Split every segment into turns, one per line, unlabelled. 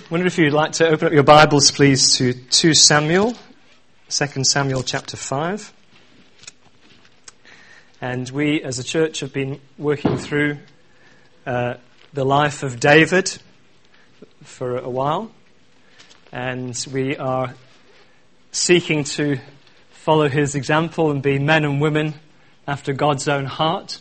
I wonder if you'd like to open up your Bibles, please, to 2 Samuel, 2 Samuel chapter 5. And we, as a church, have been working through the life of David for a while. And we are seeking to follow his example and be men and women after God's own heart.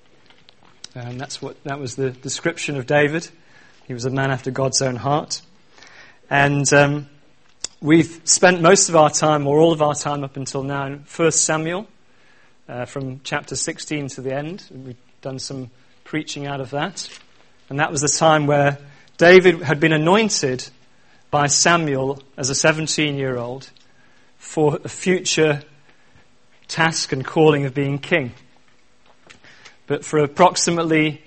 And that was the description of David. He was a man after God's own heart. And we've spent most of our time, or all of our time up until now, in 1 Samuel, from chapter 16 to the end. We've done some preaching out of that. And that was the time where David had been anointed by Samuel as a 17-year-old for a future task and calling of being king. But for approximately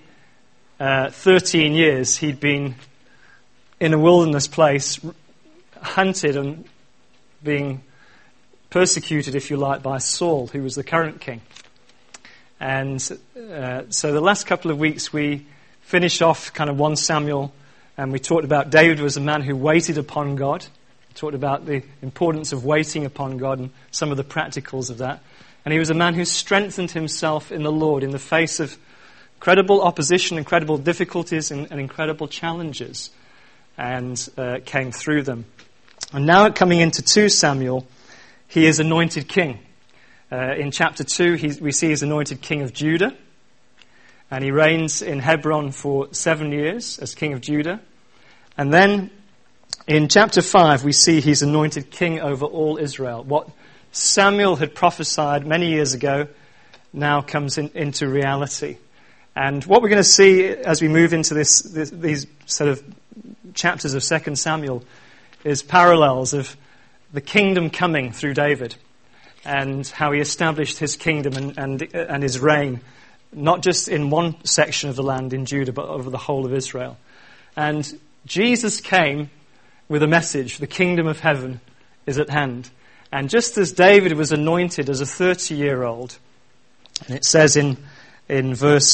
13 years, he'd been in a wilderness place, hunted and being persecuted, if you like, by Saul, who was the current king. And so the last couple of weeks, we finished off kind of 1 Samuel, and we talked about David was a man who waited upon God. We talked about the importance of waiting upon God and some of the practicals of that. And he was a man who strengthened himself in the Lord in the face of incredible opposition, incredible difficulties, and incredible challenges, and came through them. And now coming into 2 Samuel, he is anointed king. In chapter 2, we see he's anointed king of Judah, and he reigns in Hebron for 7 years as king of Judah. And then in chapter 5, we see he's anointed king over all Israel. What Samuel had prophesied many years ago now comes into reality. And what we're going to see as we move into these sort of chapters of 2 Samuel is parallels of the kingdom coming through David and how he established his kingdom and his reign, not just in one section of the land in Judah, but over the whole of Israel. And Jesus came with a message: the kingdom of heaven is at hand. And just as David was anointed as a 30-year-old, and it says in verse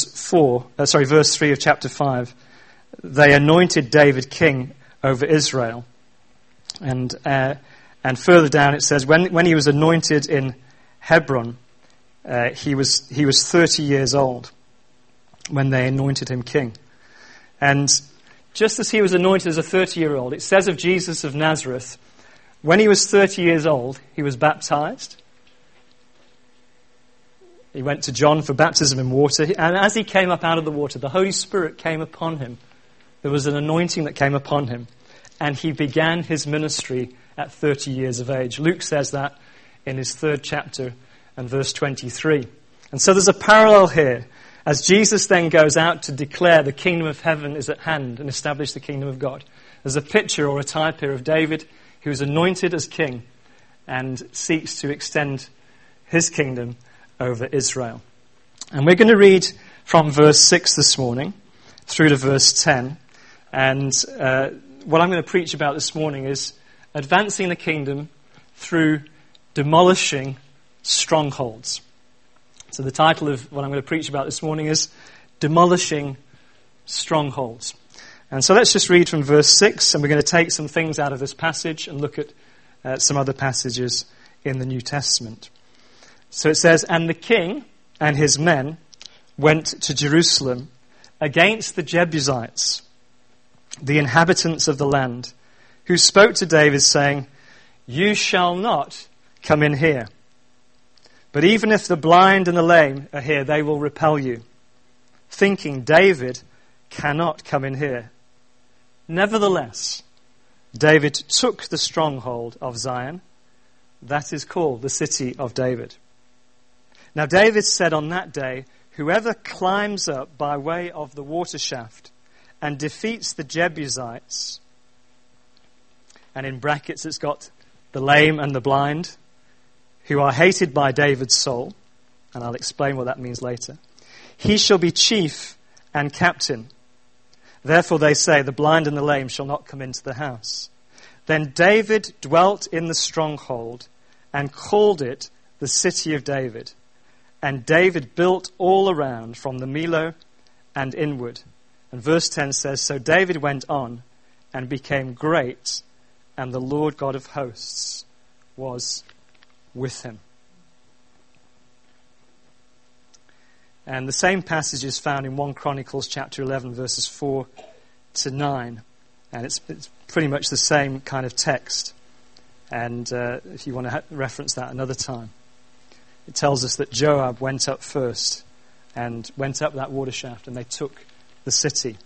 3 of chapter 5, they anointed David king over Israel. And further down it says, when he was anointed in Hebron, he was 30 years old when they anointed him king. And just as he was anointed as a 30-year-old, it says of Jesus of Nazareth, when he was 30 years old, he was baptized. He went to John for baptism in water. And as he came up out of the water, the Holy Spirit came upon him. There was an anointing that came upon him. And he began his ministry at 30 years of age. Luke says that in his 3rd chapter and verse 23. And so there's a parallel here. As Jesus then goes out to declare the kingdom of heaven is at hand and establish the kingdom of God, there's a picture or a type here of David who is anointed as king and seeks to extend his kingdom over Israel. And we're going to read from verse 6 this morning through to verse 10. And what I'm going to preach about this morning is advancing the kingdom through demolishing strongholds. So the title of what I'm going to preach about this morning is Demolishing Strongholds. And so let's just read from verse 6, and we're going to take some things out of this passage and look at some other passages in the New Testament. So it says, "And the king and his men went to Jerusalem against the Jebusites, the inhabitants of the land, who spoke to David, saying, 'You shall not come in here. But even if the blind and the lame are here, they will repel you,' thinking, 'David cannot come in here.' Nevertheless, David took the stronghold of Zion, that is called the city of David. Now David said on that day, 'Whoever climbs up by way of the water shaft and defeats the Jebusites,'" and in brackets it's got the lame and the blind, "who are hated by David's soul," and I'll explain what that means later, "he shall be chief and captain. Therefore they say, the blind and the lame shall not come into the house. Then David dwelt in the stronghold and called it the city of David. And David built all around from the Millo and inward." And verse 10 says, "So David went on and became great, and the Lord God of hosts was with him. And the same passage is found in 1 Chronicles chapter 11, verses 4 to 9. And it's pretty much the same kind of text. And if you want to reference that another time. It tells us that Joab went up first and went up that water shaft, and they took the city.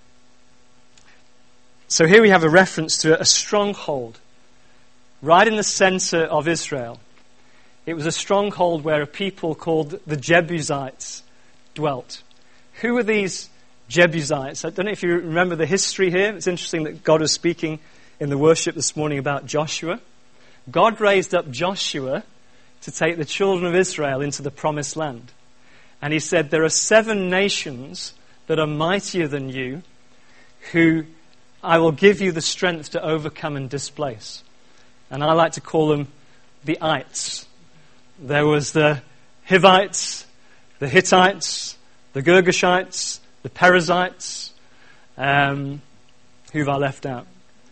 So here we have a reference to a stronghold right in the center of Israel. It was a stronghold where a people called the Jebusites dwelt. Who were these Jebusites? I don't know if you remember the history here. It's interesting that God was speaking in the worship this morning about Joshua. God raised up Joshua to take the children of Israel into the promised land. And he said, there are 7 nations that are mightier than you, who I will give you the strength to overcome and displace. And I like to call them the ites. There was the Hivites, the Hittites, the Girgashites, the Perizzites. Who have I left out?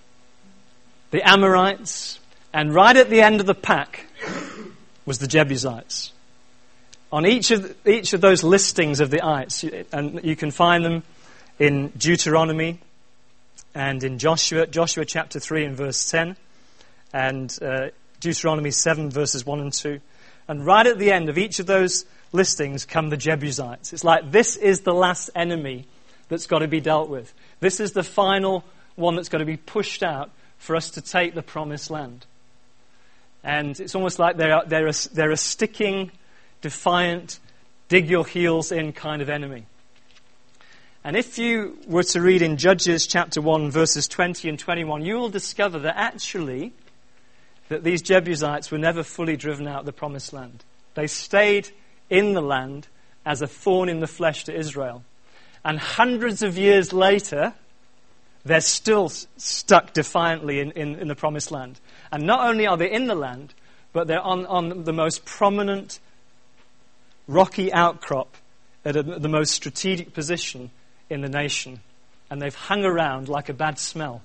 The Amorites. And right at the end of the pack was the Jebusites. On each of those listings of the ites, and you can find them in Deuteronomy and in Joshua chapter 3 and verse 10, and Deuteronomy 7 verses 1 and 2. And right at the end of each of those listings come the Jebusites. It's like this is the last enemy that's got to be dealt with. This is the final one that's got to be pushed out for us to take the promised land. And it's almost like they're a sticking, defiant, dig your heels in kind of enemy. And if you were to read in Judges chapter 1 verses 20 and 21, you will discover that actually that these Jebusites were never fully driven out of the promised land. They stayed in the land as a thorn in the flesh to Israel. And hundreds of years later, they're still stuck defiantly in the promised land. And not only are they in the land, but they're on the most prominent rocky outcrop at the most strategic position in the nation. And they've hung around like a bad smell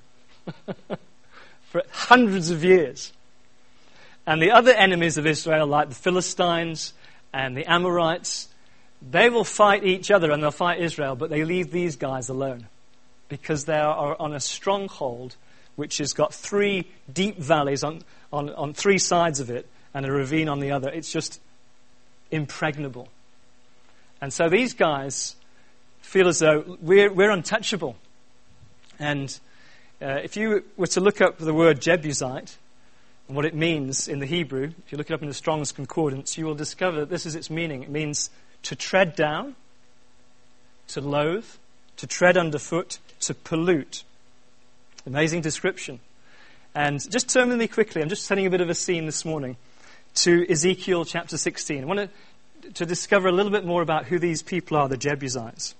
for hundreds of years. And the other enemies of Israel, like the Philistines and the Amorites, they will fight each other and they'll fight Israel, but they leave these guys alone because they are on a stronghold which has got 3 deep valleys on 3 sides of it and a ravine on the other. It's just impregnable. And so these guys feel as though we're untouchable. And if you were to look up the word Jebusite and what it means in the Hebrew, if you look it up in the Strong's Concordance, you will discover that this is its meaning. It means to tread down, to loathe, to tread underfoot, to pollute. Amazing description. And just turn with me quickly, I'm just setting a bit of a scene this morning, to Ezekiel chapter 16. I want to discover a little bit more about who these people are, the Jebusites.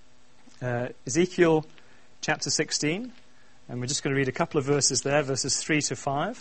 Ezekiel chapter 16, and we're just going to read a couple of verses there, verses 3 to 5.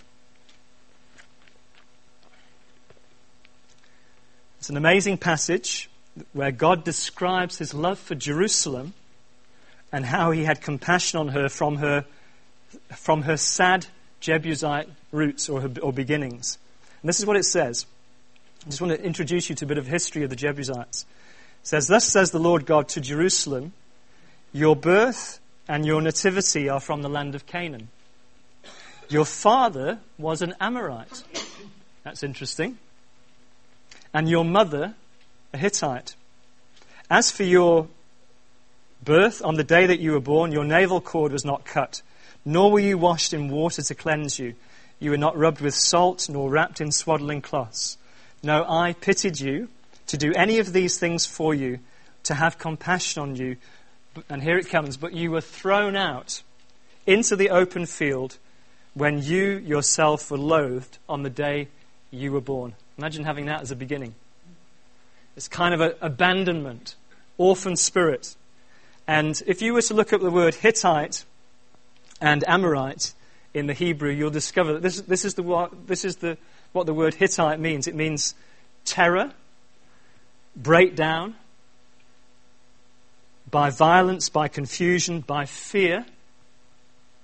It's an amazing passage where God describes his love for Jerusalem and how he had compassion on her from her sad Jebusite roots or beginnings. And this is what it says. I just want to introduce you to a bit of history of the Jebusites. It says, "Thus says the Lord God to Jerusalem, your birth and your nativity are from the land of Canaan. Your father was an Amorite." That's interesting. "And your mother a Hittite. As for your birth, on the day that you were born, your navel cord was not cut, nor were you washed in water to cleanse you. You were not rubbed with salt, nor wrapped in swaddling cloths. No, I pitied you to do any of these things for you, to have compassion on you." And here it comes. "But you were thrown out into the open field when you yourself were loathed on the day you were born." Imagine having that as a beginning. It's kind of an abandonment, orphan spirit. And if you were to look up the word Hittite and Amorite in the Hebrew, you'll discover that this is what the word Hittite means. It means terror, breakdown, by violence, by confusion, by fear.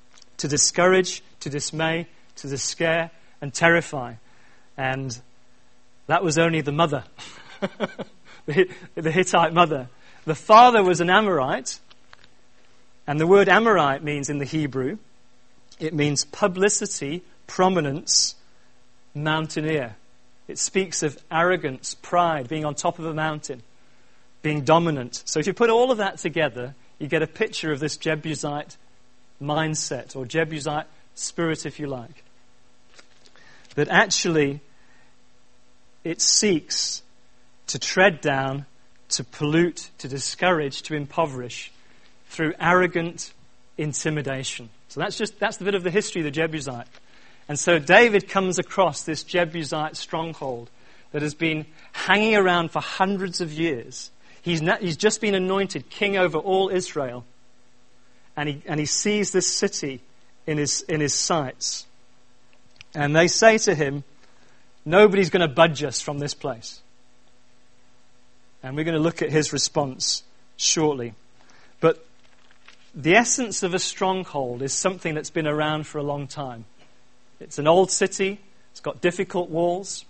to discourage, to dismay, to scare and terrify. And that was only the mother, the Hittite mother. The father was an Amorite, and the word Amorite means in the Hebrew, it means publicity, prominence, mountaineer. It speaks of arrogance, pride, being on top of a mountain, being dominant. So if you put all of that together, you get a picture of this Jebusite mindset, or Jebusite spirit, if you like. That actually it seeks to tread down, to pollute, to discourage, to impoverish through arrogant intimidation. So that's the bit of the history of the Jebusite. And so David comes across this Jebusite stronghold that has been hanging around for hundreds of years. He's just been anointed king over all Israel. And he sees this city in his sights. And they say to him, nobody's going to budge us from this place. And we're going to look at his response shortly. But the essence of a stronghold is something that's been around for a long time. It's an old city. It's got difficult walls.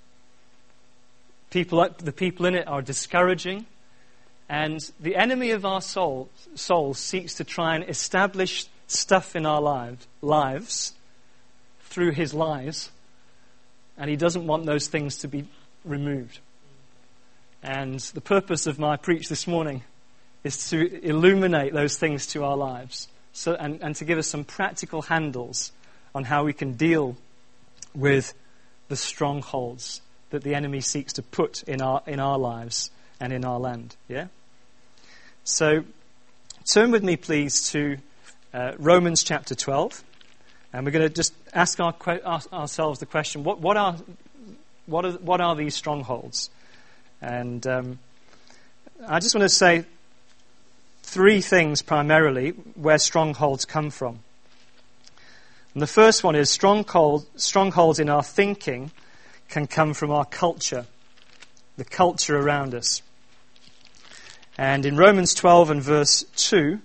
The people in it are discouraging. And the enemy of our soul seeks to try and establish stuff in our lives through his lies. And he doesn't want those things to be removed. And the purpose of my preach this morning is to illuminate those things to our lives, and to give us some practical handles on how we can deal with the strongholds that the enemy seeks to put in our lives and in our land. Yeah? So turn with me, please, to Romans chapter 12. And we're going to just ask ourselves the question, what are these strongholds? And I just want to say three things primarily where strongholds come from. And the first one is strongholds in our thinking can come from our culture, the culture around us. And in Romans 12 and verse 2,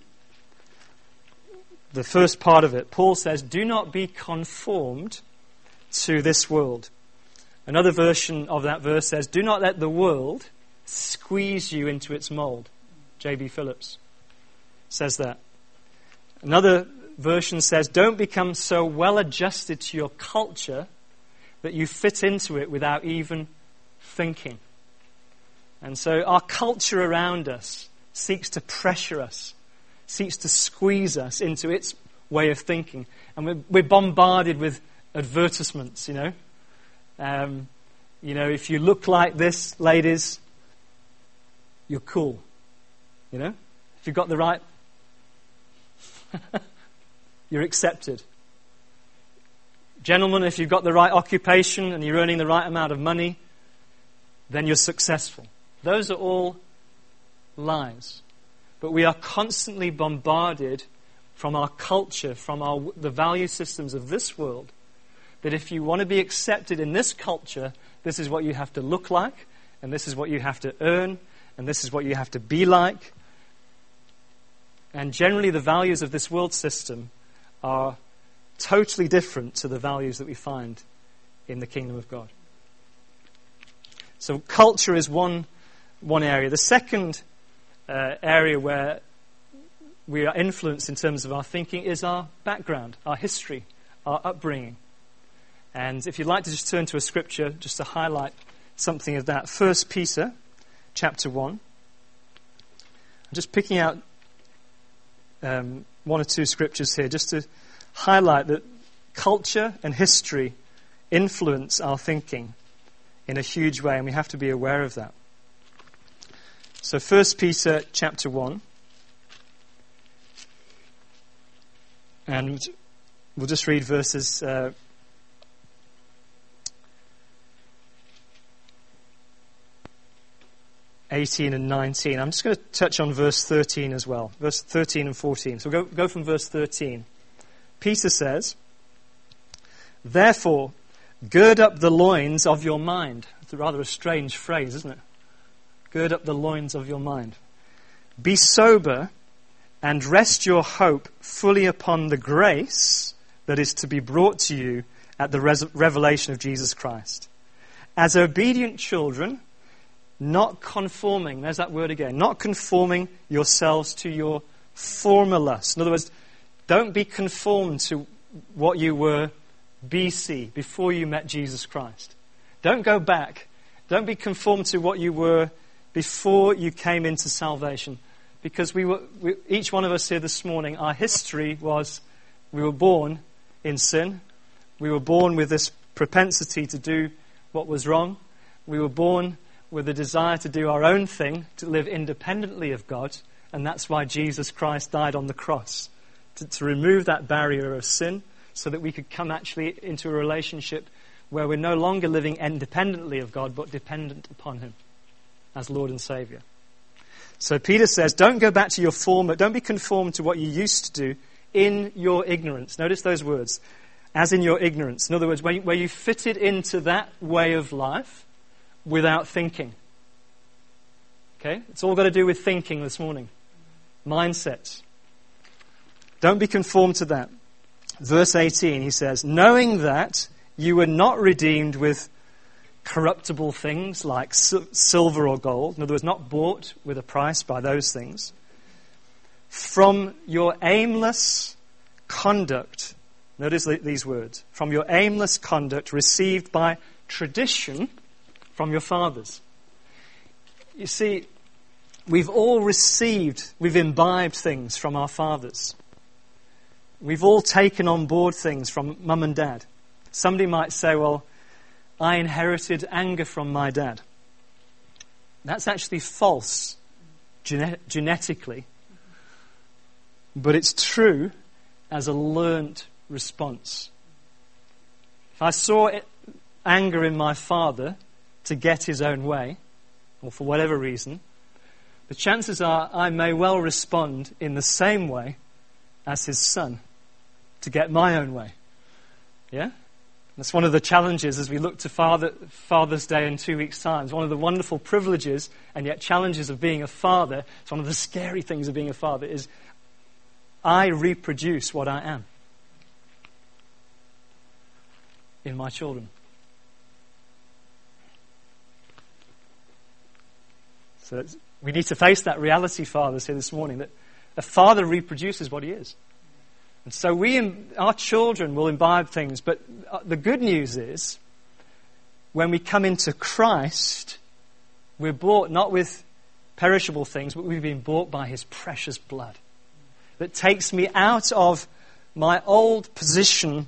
the first part of it, Paul says, do not be conformed to this world. Another version of that verse says, do not let the world squeeze you into its mold. J.B. Phillips says that. Another version says, don't become so well adjusted to your culture that you fit into it without even thinking. And so our culture around us seeks to pressure us, seeks to squeeze us into its way of thinking. And we're bombarded with advertisements, if you look like this, ladies, you're cool. If you've got the right, you're accepted. Gentlemen, if you've got the right occupation and you're earning the right amount of money, then you're successful. Those are all lies. But we are constantly bombarded from our culture, from the value systems of this world, that if you want to be accepted in this culture, this is what you have to look like, and this is what you have to earn, and this is what you have to be like. And generally the values of this world system are totally different to the values that we find in the kingdom of God. So culture is one area. The second area where we are influenced in terms of our thinking is our background, our history, our upbringing. And if you'd like to just turn to a scripture just to highlight something of that. 1 Peter chapter 1. I'm just picking out one or two scriptures here just to highlight that culture and history influence our thinking in a huge way, and we have to be aware of that. So 1 Peter chapter 1. And we'll just read verses 18 and 19. I'm just going to touch on verse 13 as well. Verse 13 and 14. So go from verse 13. Peter says, therefore, gird up the loins of your mind. It's rather a strange phrase, isn't it? Gird up the loins of your mind. Be sober and rest your hope fully upon the grace that is to be brought to you at the revelation of Jesus Christ. As obedient children, not conforming, there's that word again, not conforming yourselves to your former lusts. In other words, don't be conformed to what you were BC, before you met Jesus Christ. Don't go back. Don't be conformed to what you were before you came into salvation. Because each one of us here this morning, our history was we were born in sin. We were born with this propensity to do what was wrong. We were born with a desire to do our own thing, to live independently of God. And that's why Jesus Christ died on the cross, to remove that barrier of sin, so that we could come actually into a relationship where we're no longer living independently of God, but dependent upon Him as Lord and Saviour. So Peter says, don't go back to your former, don't be conformed to what you used to do in your ignorance. Notice those words, as in your ignorance. In other words, where you fitted into that way of life without thinking. Okay? It's all got to do with thinking this morning. Mindsets. Don't be conformed to that. Verse 18, he says, knowing that you were not redeemed with corruptible things like silver or gold. In other words, not bought with a price by those things. From your aimless conduct, notice these words, from your aimless conduct received by tradition from your fathers. You see, we've imbibed things from our fathers. We've all taken on board things from mum and dad. Somebody might say, well, I inherited anger from my dad. That's actually false genetically. But it's true as a learnt response. If I saw anger in my father to get his own way, or for whatever reason, the chances are I may well respond in the same way as his son to get my own way. Yeah? That's one of the challenges as we look to Father's Day in 2 weeks' time. It's one of the wonderful privileges and yet challenges of being a father. It's one of the scary things of being a father is I reproduce what I am in my children. So we need to face that reality, fathers, here this morning, that a father reproduces what he is. And so our children will imbibe things, but the good news is, when we come into Christ, we're bought not with perishable things, but we've been bought by His precious blood. That takes me out of my old position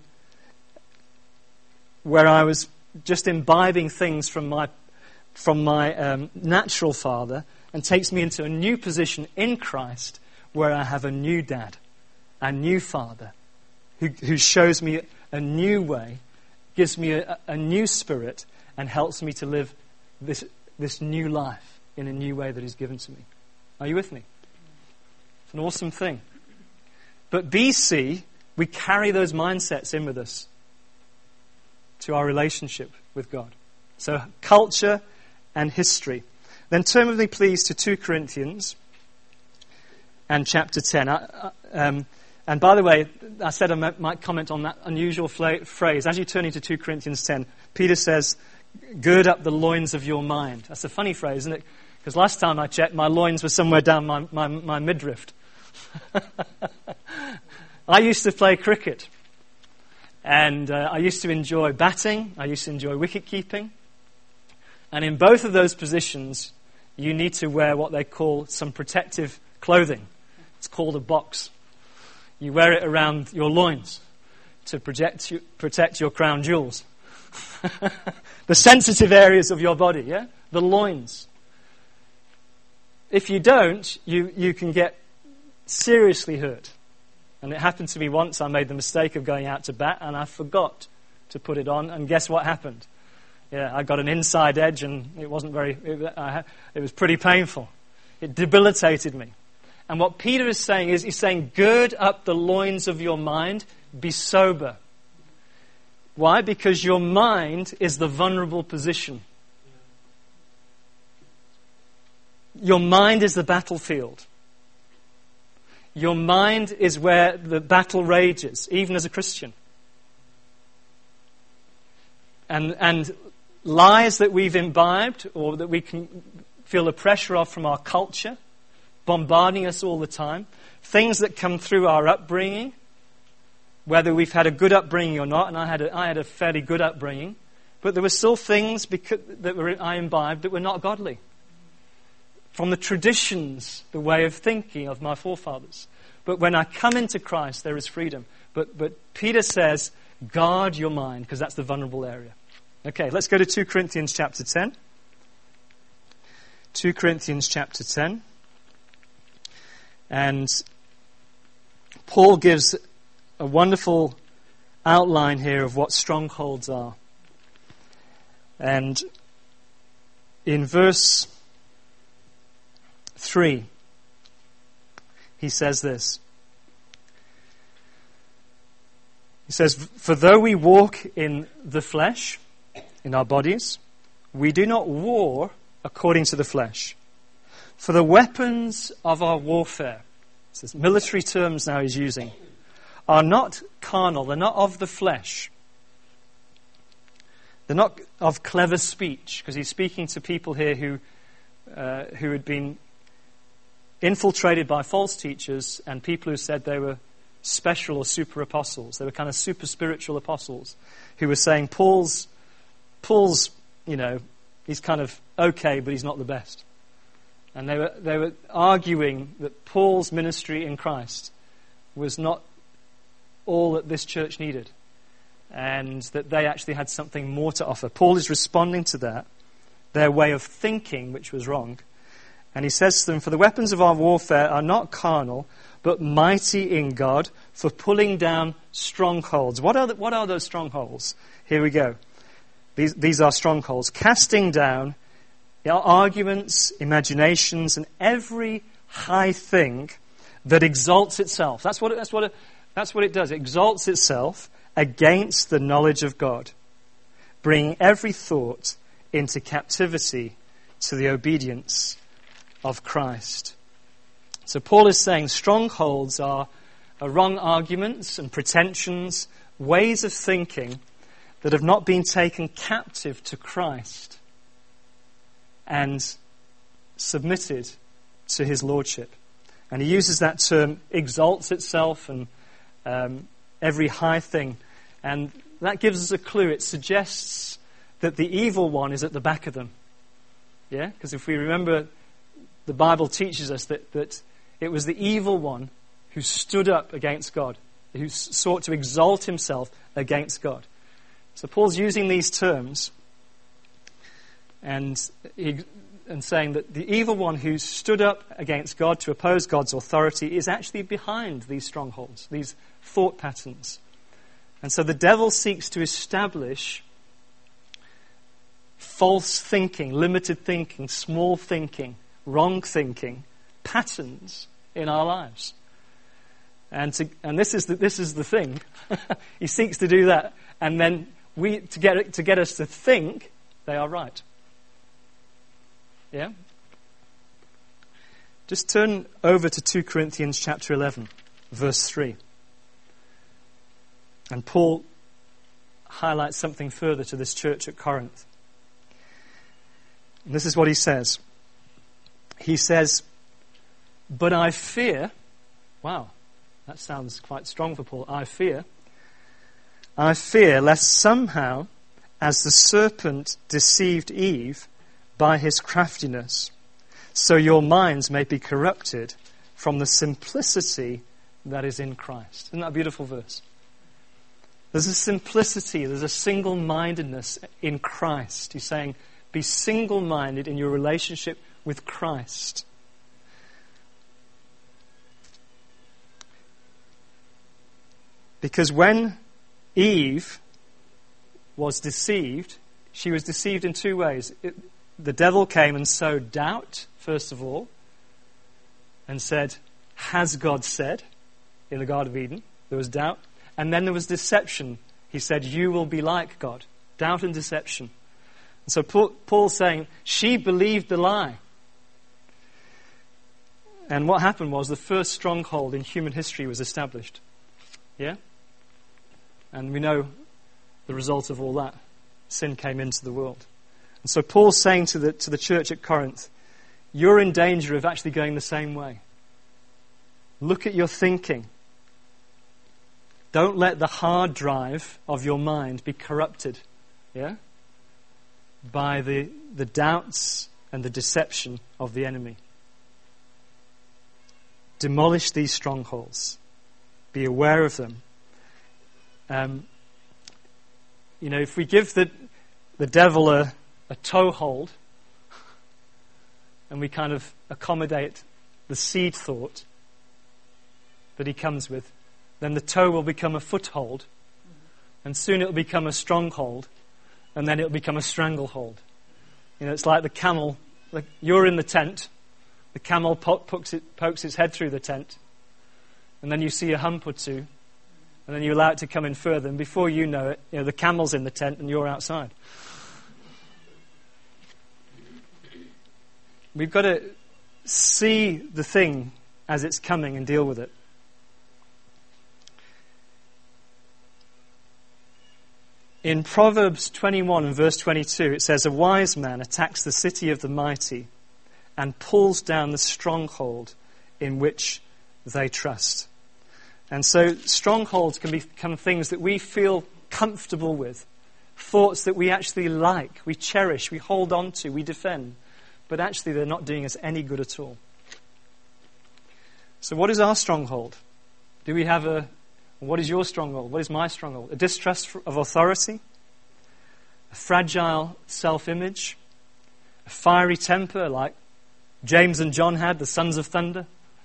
where I was just imbibing things from my natural father, and takes me into a new position in Christ where I have a new dad, a new father, who shows me a new way, gives me a new spirit, and helps me to live this new life in a new way that is given to me. Are you with me? It's an awesome thing. But BC, we carry those mindsets in with us to our relationship with God. So culture and history. Then turn with me, please, to 2 Corinthians and chapter 10. And by the way, I said I might comment on that unusual phrase. As you turn into 2 Corinthians 10, Peter says, gird up the loins of your mind. That's a funny phrase, isn't it? Because last time I checked, my loins were somewhere down my midriff. I used to play cricket. And I used to enjoy batting. I used to enjoy wicket keeping. And in both of those positions, you need to wear what they call some protective clothing. It's called a box. You wear it around your loins to protect your crown jewels. The sensitive areas of your body, yeah? The loins. If you don't, you can get seriously hurt. And it happened to me once. I made the mistake of going out to bat and I forgot to put it on. And guess what happened? Yeah, I got an inside edge and it was pretty painful. It debilitated me. And what Peter is saying is, he's saying, gird up the loins of your mind, be sober. Why? Because your mind is the vulnerable position. Your mind is the battlefield. Your mind is where the battle rages, even as a Christian. and lies that we've imbibed or that we can feel the pressure of from our culture, bombarding us all the time, things that come through our upbringing, whether we've had a good upbringing or not, and I had a fairly good upbringing, but there were still things I imbibed that were not godly. From the traditions, the way of thinking of my forefathers. But when I come into Christ, there is freedom. But Peter says, guard your mind, because that's the vulnerable area. Okay, let's go to 2 Corinthians chapter 10. 2 Corinthians chapter 10. And Paul gives a wonderful outline here of what strongholds are. And in verse 3, he says this. He says, "For though we walk in the flesh, in our bodies, we do not war according to the flesh. For the weapons of our warfare," this is military terms now he's using, "are not carnal, they're not of the flesh. They're not of clever speech," because he's speaking to people here who had been infiltrated by false teachers and people who said they were special or super apostles. They were kind of super spiritual apostles who were saying Paul's, he's kind of okay, but he's not the best. And they were arguing that Paul's ministry in Christ was not all that this church needed, and that they actually had something more to offer. Paul is responding to that, their way of thinking, which was wrong. And he says to them, "For the weapons of our warfare are not carnal, but mighty in God for pulling down strongholds." What are those strongholds? Here we go. These are strongholds. "Casting down arguments, imaginations, and every high thing that exalts itself." That's what it does. It exalts itself against the knowledge of God, bringing every thought into captivity to the obedience of Christ. So Paul is saying strongholds are wrong arguments and pretensions, ways of thinking that have not been taken captive to Christ and submitted to his lordship. And he uses that term, exalts itself, and every high thing. And that gives us a clue. It suggests that the evil one is at the back of them. Yeah? Because if we remember, the Bible teaches us that it was the evil one who stood up against God, who sought to exalt himself against God. So Paul's using these terms and saying that the evil one who stood up against God to oppose God's authority is actually behind these strongholds, these thought patterns. And so the devil seeks to establish false thinking, limited thinking, small thinking, wrong thinking, patterns in our lives. And this is the thing. He seeks to do that, and then to get us to think they are right. Yeah? Just turn over to 2 Corinthians chapter 11, verse 3. And Paul highlights something further to this church at Corinth. And this is what he says. He says, "But I fear," wow, that sounds quite strong for Paul. I fear lest somehow, as the serpent deceived Eve by his craftiness, so your minds may be corrupted from the simplicity that is in Christ. Isn't that a beautiful verse? There's a simplicity, there's a single-mindedness in Christ. He's saying, be single-minded in your relationship with Christ. Because when Eve was deceived, she was deceived in two ways. The devil came and sowed doubt, first of all, and said, "Has God said?" In the Garden of Eden, there was doubt. And then there was deception. He said, "You will be like God." Doubt and deception. And so Paul's saying, she believed the lie. And what happened was the first stronghold in human history was established. Yeah? And we know the result of all that. sin came into the world. And so Paul's saying to the church at Corinth, you're in danger of actually going the same way. Look at your thinking. Don't let the hard drive of your mind be corrupted, by the doubts and the deception of the enemy. Demolish these strongholds. Be aware of them. If we give the devil a toehold and we kind of accommodate the seed thought that he comes with, then the toe will become a foothold, and soon it will become a stronghold, and then it will become a stranglehold. It's like the camel. You're in the tent. The camel pokes its head through the tent, and then you see a hump or two, and then you allow it to come in further, and before you know it, the camel's in the tent and you're outside. We've got to see the thing as it's coming and deal with it. In Proverbs 21 and verse 22, it says, a wise man attacks the city of the mighty and pulls down the stronghold in which they trust. And so strongholds can become things that we feel comfortable with, thoughts that we actually like, we cherish, we hold on to, we defend, but actually they're not doing us any good at all. So what is our stronghold? What is your stronghold? What is my stronghold? A distrust of authority, a fragile self-image, a fiery temper like James and John had, the sons of thunder,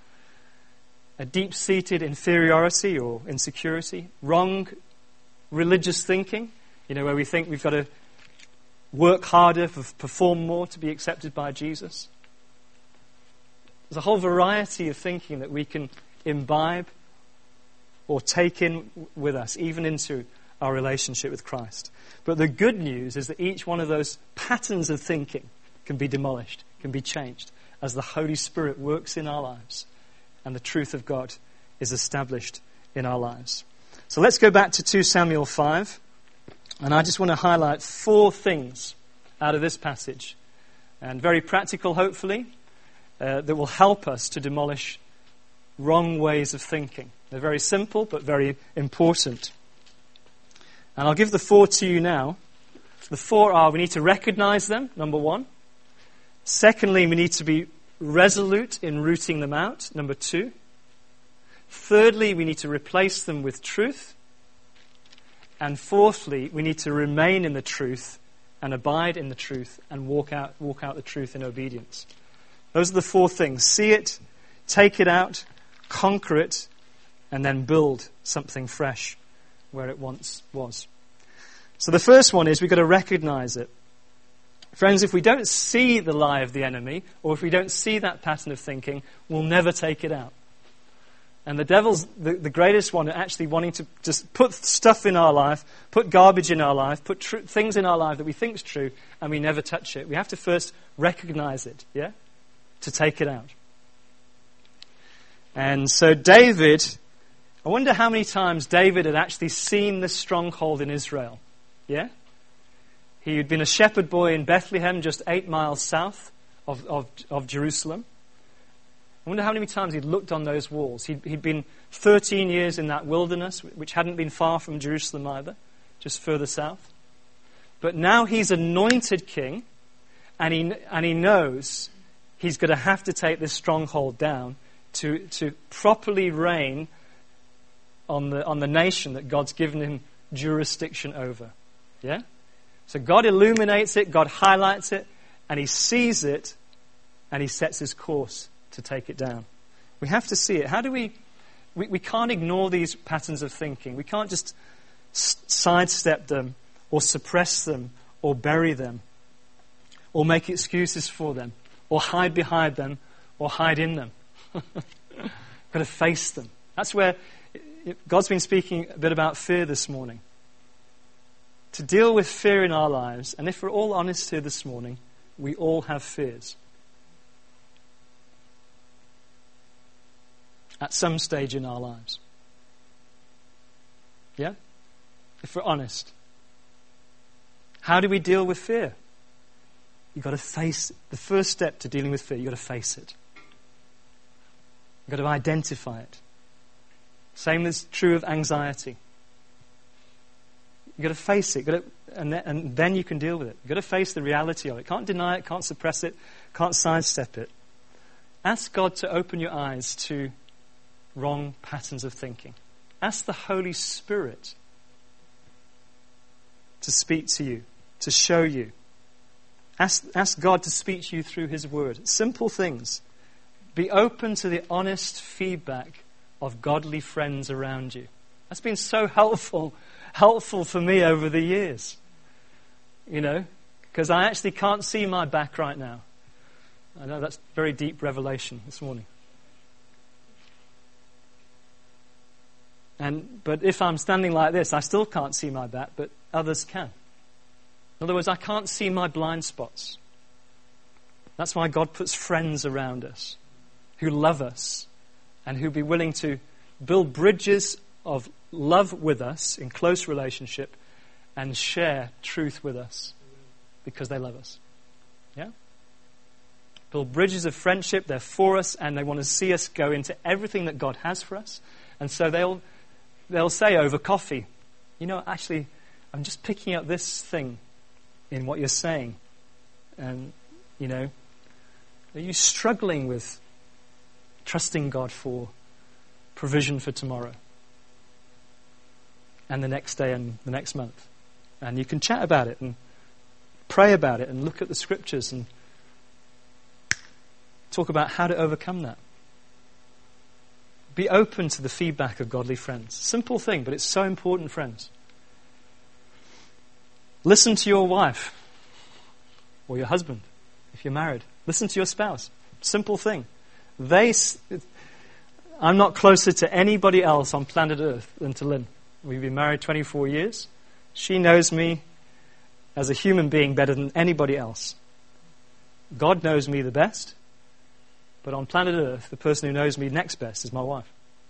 a deep-seated inferiority or insecurity, wrong religious thinking, where we think we've got to work harder, perform more to be accepted by Jesus. There's a whole variety of thinking that we can imbibe or take in with us, even into our relationship with Christ. But the good news is that each one of those patterns of thinking can be demolished, can be changed, as the Holy Spirit works in our lives and the truth of God is established in our lives. So let's go back to 2 Samuel 5, and I just want to highlight 4 things out of this passage, and very practical, hopefully, that will help us to demolish wrong ways of thinking. They're very simple, but very important. And I'll give the 4 to you now. The 4 are, we need to recognize them, number 1. Secondly, we need to be resolute in rooting them out, number 2. Thirdly, we need to replace them with truth. And fourthly, we need to remain in the truth and abide in the truth and walk out the truth in obedience. Those are the 4 things. See it, take it out, conquer it, and then build something fresh where it once was. So the first one is we've got to recognize it. Friends, if we don't see the lie of the enemy, or if we don't see that pattern of thinking, we'll never take it out. And the devil's the greatest one at actually wanting to just put stuff in our life, put garbage in our life, put things in our life that we think is true, and we never touch it. We have to first recognize it, to take it out. And so David, I wonder how many times David had actually seen this stronghold in Israel. He had been a shepherd boy in Bethlehem, just 8 miles south of Jerusalem. I wonder how many times he'd looked on those walls. He'd been 13 years in that wilderness, which hadn't been far from Jerusalem either, just further south. But now he's anointed king, and he knows he's going to have to take this stronghold down to properly reign on the nation that God's given him jurisdiction over. So God illuminates it, God highlights it, and he sees it, and he sets his course to take it down. We have to see it. How do we can't ignore these patterns of thinking. We can't just sidestep them or suppress them or bury them or make excuses for them or hide behind them or hide in them. We've got to face them. That's where God's been speaking a bit about fear this morning. To deal with fear in our lives, and if we're all honest here this morning, we all have fears. At some stage in our lives. If we're honest. How do we deal with fear? You've got to face the first step to dealing with fear. You've got to face it. You've got to identify it. Same is true of anxiety. You've got to face it. And then you can deal with it. You've got to face the reality of it. Can't deny it, can't suppress it, can't sidestep it. Ask God to open your eyes to wrong patterns of thinking. Ask the Holy Spirit to speak to you, to show you. Ask God to speak to you through His Word. Simple things. Be open to the honest feedback of godly friends around you. That's been so helpful for me over the years. Because I actually can't see my back right now. I know that's very deep revelation this morning. But if I'm standing like this, I still can't see my back, but others can. In other words, I can't see my blind spots. That's why God puts friends around us who love us and who be willing to build bridges of love with us in close relationship and share truth with us because they love us. Yeah? Build bridges of friendship. They're for us and they want to see us go into everything that God has for us. And so they'll say over coffee, actually, I'm just picking up this thing in what you're saying. And, are you struggling with trusting God for provision for tomorrow and the next day and the next month? And you can chat about it and pray about it and look at the scriptures and talk about how to overcome that. Be open to the feedback of godly friends. Simple thing, but it's so important, friends. Listen to your wife or your husband if you're married. Listen to your spouse. Simple thing. I'm not closer to anybody else on planet Earth than to Lynn. We've been married 24 years. She knows me as a human being better than anybody else. God knows me the best. But on planet Earth, the person who knows me next best is my wife.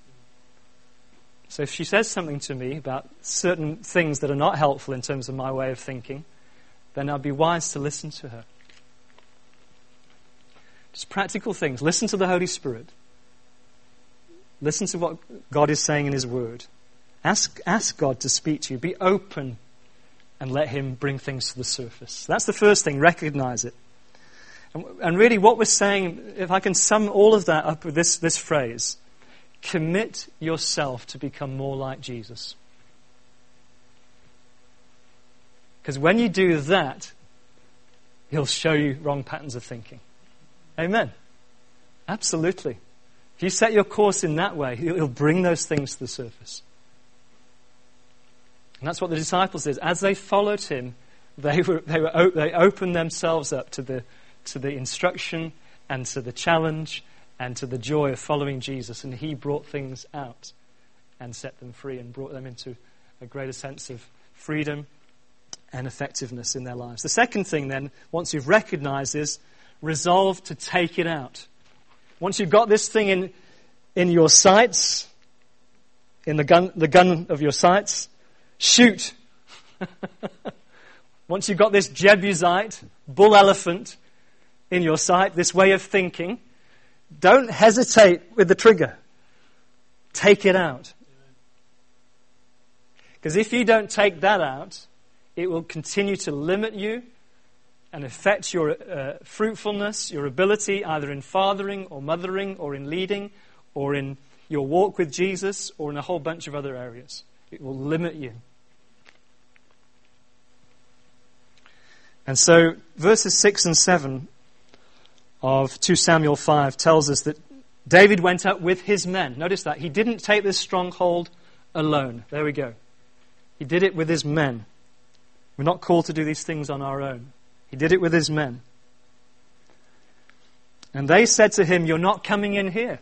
So if she says something to me about certain things that are not helpful in terms of my way of thinking, then I'd be wise to listen to her. Just practical things. Listen to the Holy Spirit. Listen to what God is saying in His Word. Ask God to speak to you. Be open and let Him bring things to the surface. That's the first thing. Recognize it. And really what we're saying, if I can sum all of that up with this phrase, commit yourself to become more like Jesus. Because when you do that, He'll show you wrong patterns of thinking. Amen. Absolutely. If you set your course in that way, He'll bring those things to the surface. And that's what the disciples did. As they followed Him, they opened themselves up to the instruction and to the challenge and to the joy of following Jesus. And He brought things out and set them free and brought them into a greater sense of freedom and effectiveness in their lives. The second thing then, once you've recognized, is resolve to take it out. Once you've got this thing in your sights, in the gun of your sights, shoot. Once you've got this Jebusite, bull elephant in your sight, this way of thinking, don't hesitate with the trigger. Take it out. Because if you don't take that out, it will continue to limit you and affect your fruitfulness, your ability either in fathering or mothering or in leading or in your walk with Jesus or in a whole bunch of other areas. It will limit you. And so verses 6 and 7 of 2 Samuel 5 tells us that David went up with his men. Notice that. He didn't take this stronghold alone. There we go. He did it with his men. We're not called to do these things on our own. He did it with his men. And they said to him, "You're not coming in here."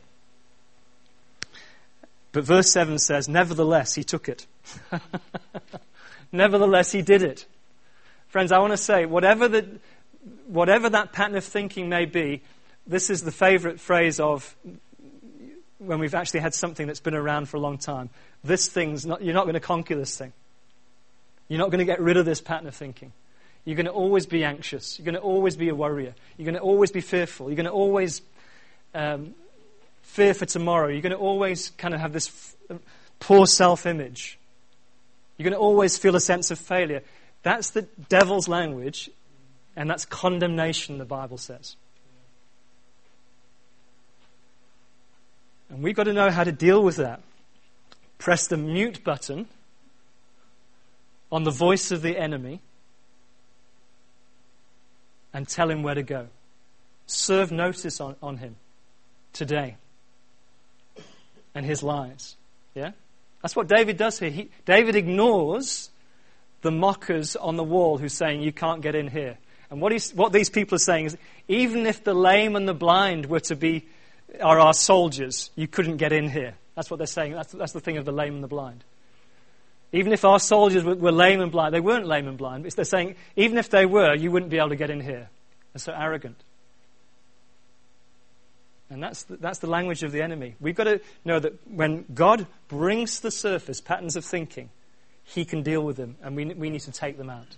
But verse 7 says, nevertheless, he took it. Nevertheless, he did it. Friends, I want to say, whatever that pattern of thinking may be, this is the favorite phrase of when we've actually had something that's been around for a long time. You're not going to conquer this thing. You're not going to get rid of this pattern of thinking. You're going to always be anxious. You're going to always be a worrier. You're going to always be fearful. You're going to always fear for tomorrow. You're going to always kind of have this poor self-image. You're going to always feel a sense of failure. That's the devil's language, and that's condemnation, the Bible says. And we've got to know how to deal with that. Press the mute button on the voice of the enemy and tell him where to go. Serve notice on him today and his lies. Yeah? That's what David does here. David ignores the mockers on the wall who's saying, you can't get in here. And what these people are saying is, even if the lame and the blind are our soldiers, you couldn't get in here. That's what they're saying. That's the thing of the lame and the blind. Even if our soldiers were lame and blind, they weren't lame and blind, but they're saying, even if they were, you wouldn't be able to get in here. They're so arrogant. And that's the language of the enemy. We've got to know that when God brings to the surface patterns of thinking, he can deal with them, and we need to take them out.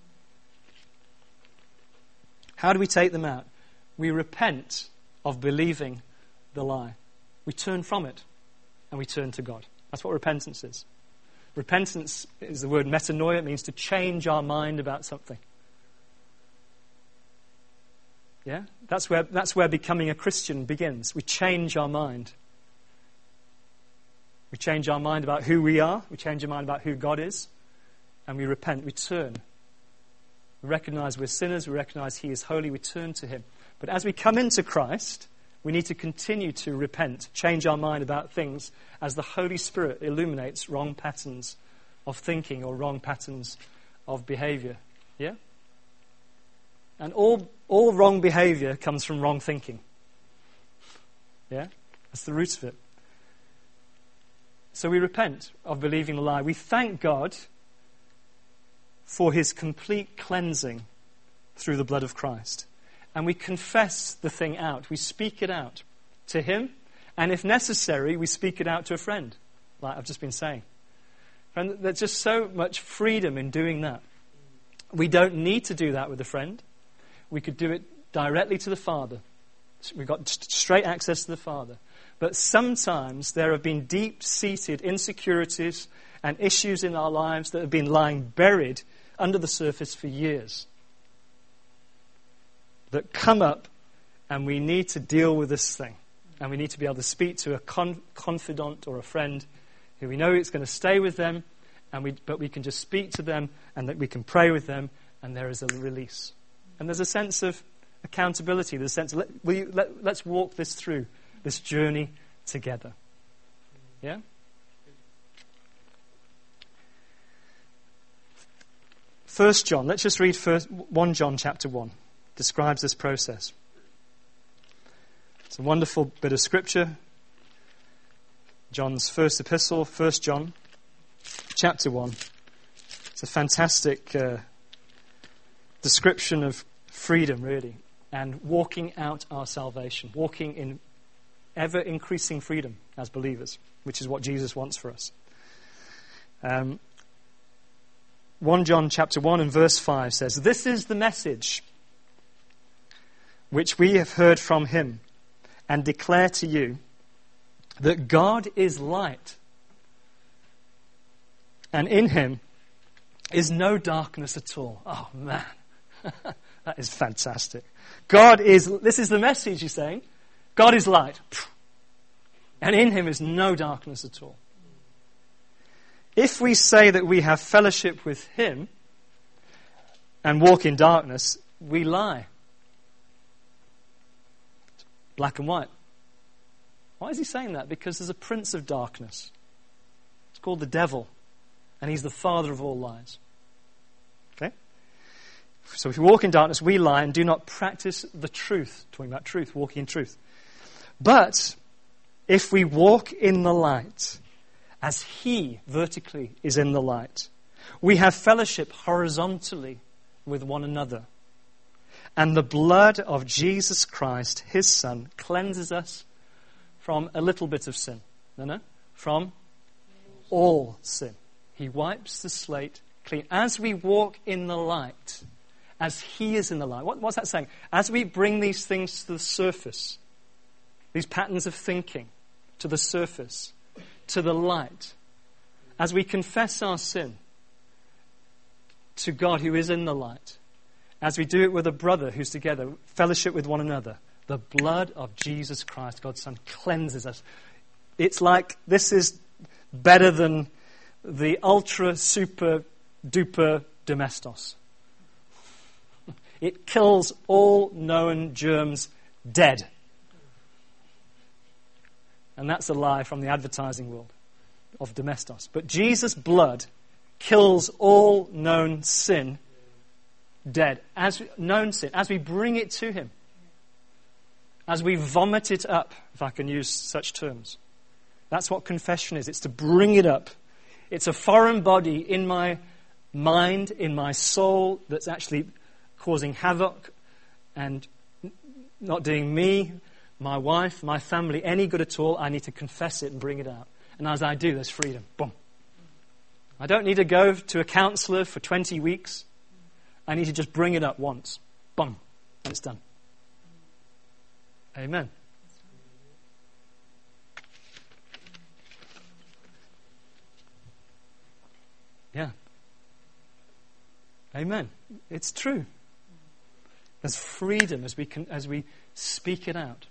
How do we take them out? We repent of believing the lie. We turn from it, and we turn to God. That's what repentance is. Repentance is the word metanoia. It means to change our mind about something. Yeah? That's where becoming a Christian begins. We change our mind. We change our mind about who we are. We change our mind about who God is. And we repent. We turn. We recognize we're sinners. We recognize he is holy. We turn to him. But as we come into Christ, we need to continue to repent, change our mind about things as the Holy Spirit illuminates wrong patterns of thinking or wrong patterns of behavior. Yeah? And all wrong behavior comes from wrong thinking. Yeah? That's the root of it. So we repent of believing the lie. We thank God for his complete cleansing through the blood of Christ. And we confess the thing out. We speak it out to him. And if necessary, we speak it out to a friend, like I've just been saying. And there's just so much freedom in doing that. We don't need to do that with a friend. We could do it directly to the Father. We've got straight access to the Father. But sometimes there have been deep-seated insecurities and issues in our lives that have been lying buried under the surface for years, that come up, and we need to deal with this thing. And we need to be able to speak to a confidant or a friend who we know it's going to stay with them, but we can just speak to them, and that we can pray with them, and there is a release. And there's a sense of accountability. There's a sense of, let's walk this through, this journey together. Yeah? 1 John, let's just read 1 John chapter 1. Describes this process. It's a wonderful bit of scripture. John's first epistle, 1 John, chapter 1. It's a fantastic description of freedom, really, and walking out our salvation, walking in ever-increasing freedom as believers, which is what Jesus wants for us. 1 John chapter 1 and verse 5 says, "This is the message which we have heard from him and declare to you, that God is light, and in him is no darkness at all." Oh, man. That is fantastic. This is the message he's saying. God is light, and in him is no darkness at all. If we say that we have fellowship with him and walk in darkness, we lie. Black and white. Why is he saying that? Because there's a prince of darkness. It's called the devil, and he's the father of all lies. Okay? So if we walk in darkness, we lie and do not practice the truth. Talking about truth, walking in truth. But if we walk in the light, as he vertically is in the light, we have fellowship horizontally with one another. And the blood of Jesus Christ, his Son, cleanses us from a little bit of sin. No, from all sin. He wipes the slate clean. As we walk in the light, as he is in the light. What's that saying? As we bring these things to the surface, these patterns of thinking to the surface, to the light, as we confess our sin to God who is in the light, as we do it with a brother who's together, fellowship with one another, the blood of Jesus Christ, God's Son, cleanses us. It's like this is better than the ultra, super, duper domestos. It kills all known germs dead. And that's a lie from the advertising world of domestos. But Jesus' blood kills all known sin dead. As we bring it to him, as we vomit it up, if I can use such terms. That's what confession is. It's to bring it up. It's a foreign body in my mind, in my soul, that's actually causing havoc and not doing me, my wife, my family any good at all. I need to confess it and bring it out. And as I do, there's freedom. Boom. I don't need to go to a counselor for 20 weeks. I need to just bring it up once. Boom. And it's done. Amen. Yeah. Amen. It's true. There's freedom as we speak it out.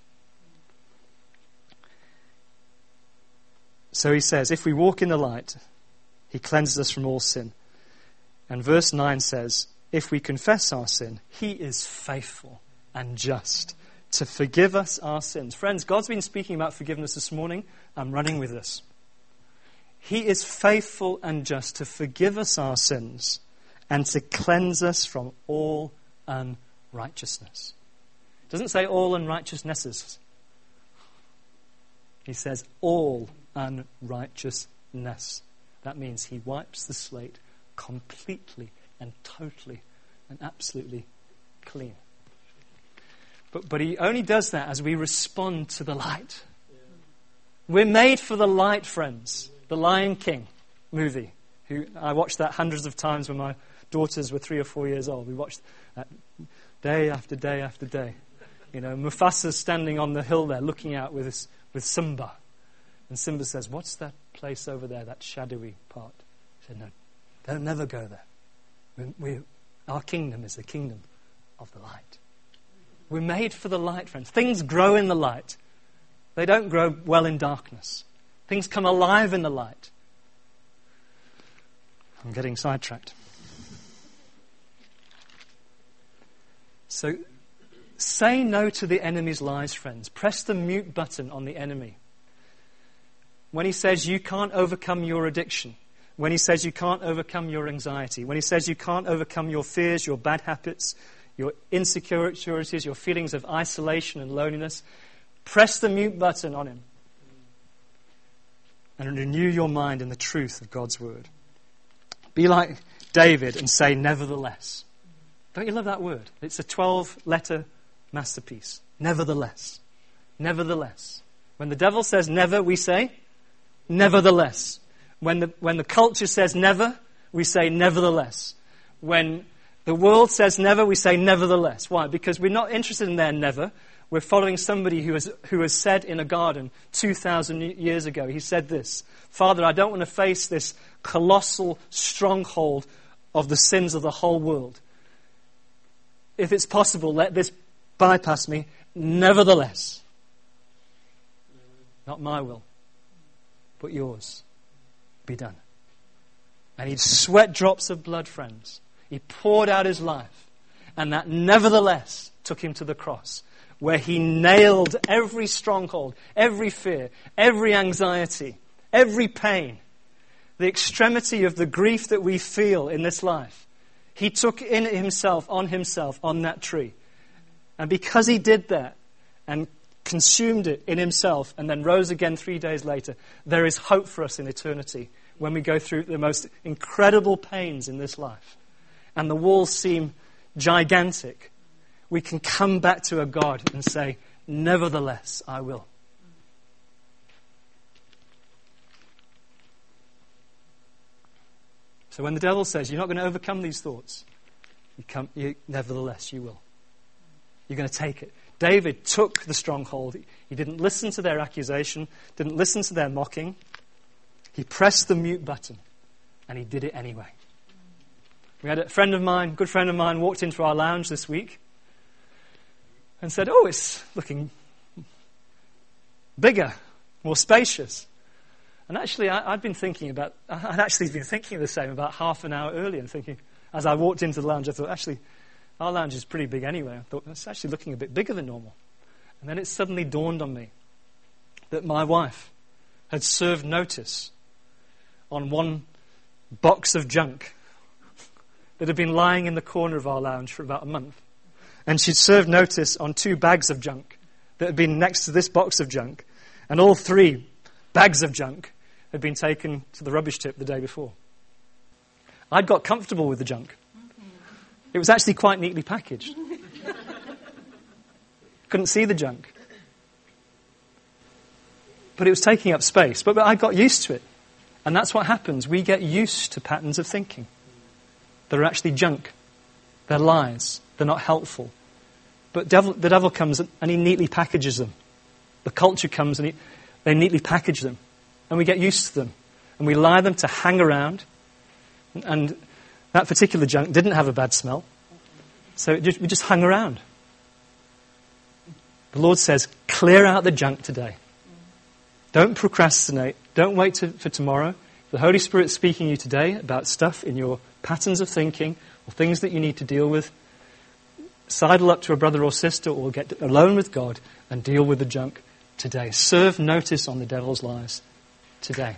So he says, if we walk in the light, he cleanses us from all sin. And verse 9 says, if we confess our sin, he is faithful and just to forgive us our sins. Friends, God's been speaking about forgiveness this morning. I'm running with this. He is faithful and just to forgive us our sins and to cleanse us from all unrighteousness. It doesn't say all unrighteousnesses. He says all unrighteousness. That means he wipes the slate completely and totally and absolutely clean. But he only does that as we respond to the light. We're made for the light, friends. The Lion King movie. I watched that hundreds of times when my daughters were 3 or 4 years old. We watched that day after day after day. Mufasa's standing on the hill there looking out with Simba. And Simba says, what's that place over there, that shadowy part? He said, no, don't never go there. Our kingdom is the kingdom of the light. We're made for the light, friends. Things grow in the light. They don't grow well in darkness. Things come alive in the light. I'm getting sidetracked. So, say no to the enemy's lies, friends. Press the mute button on the enemy. When he says you can't overcome your addiction, when he says you can't overcome your anxiety, when he says you can't overcome your fears, your bad habits, your insecurities, your feelings of isolation and loneliness, press the mute button on him and renew your mind in the truth of God's word. Be like David and say nevertheless. Don't you love that word? It's a 12-letter masterpiece. Nevertheless. Nevertheless. When the devil says never, we say nevertheless. When the culture says never, we say nevertheless. When the world says never, we say nevertheless. Why? Because we're not interested in their never. We're following somebody who has said in a garden 2,000 years ago, he said this, Father, I don't want to face this colossal stronghold of the sins of the whole world. If it's possible, let this bypass me. Nevertheless, not my will, but yours be done. And he'd sweat drops of blood, friends. He poured out his life. And that nevertheless took him to the cross, where he nailed every stronghold, every fear, every anxiety, every pain, the extremity of the grief that we feel in this life. He took in himself, on that tree. And because he did that and consumed it in himself and then rose again 3 days later, there is hope for us in eternity when we go through the most incredible pains in this life. And the walls seem gigantic. We can come back to a God and say, nevertheless, I will. So when the devil says, you're not going to overcome these thoughts, nevertheless you will. You're going to take it. David took the stronghold. He didn't listen to their accusation, didn't listen to their mocking. He pressed the mute button, and he did it anyway. We had a good friend of mine, walked into our lounge this week and said, "Oh, it's looking bigger, more spacious." And actually, I'd actually been thinking the same about half an hour earlier, and thinking, as I walked into the lounge, I thought, actually, our lounge is pretty big anyway. I thought, it's actually looking a bit bigger than normal. And then it suddenly dawned on me that my wife had served notice on one box of junk that had been lying in the corner of our lounge for about a month. And she'd served notice on 2 bags of junk that had been next to this box of junk. And all 3 bags of junk had been taken to the rubbish tip the day before. I'd got comfortable with the junk. It was actually quite neatly packaged. Couldn't see the junk. But it was taking up space. But I got used to it. And that's what happens. We get used to patterns of thinking. They're actually junk. They're lies. They're not helpful. But the devil comes and he neatly packages them. The culture comes and they neatly package them. And we get used to them. And we allow them to hang around. And that particular junk didn't have a bad smell. So we just hung around. The Lord says, clear out the junk today. Don't procrastinate. Don't wait for tomorrow. The Holy Spirit's speaking to you today about stuff in your patterns of thinking or things that you need to deal with. Sidle up to a brother or sister or get alone with God and deal with the junk today. Serve notice on the devil's lies today.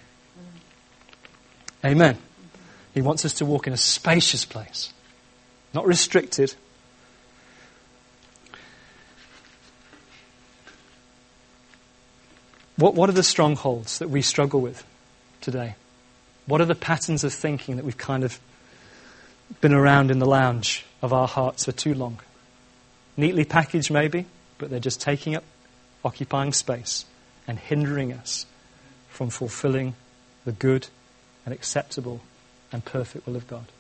Amen. He wants us to walk in a spacious place, not restricted. What are the strongholds that we struggle with today? What are the patterns of thinking that we've kind of been around in the lounge of our hearts for too long? Neatly packaged maybe, but they're just taking up, occupying space and hindering us from fulfilling the good and acceptable and perfect will of God.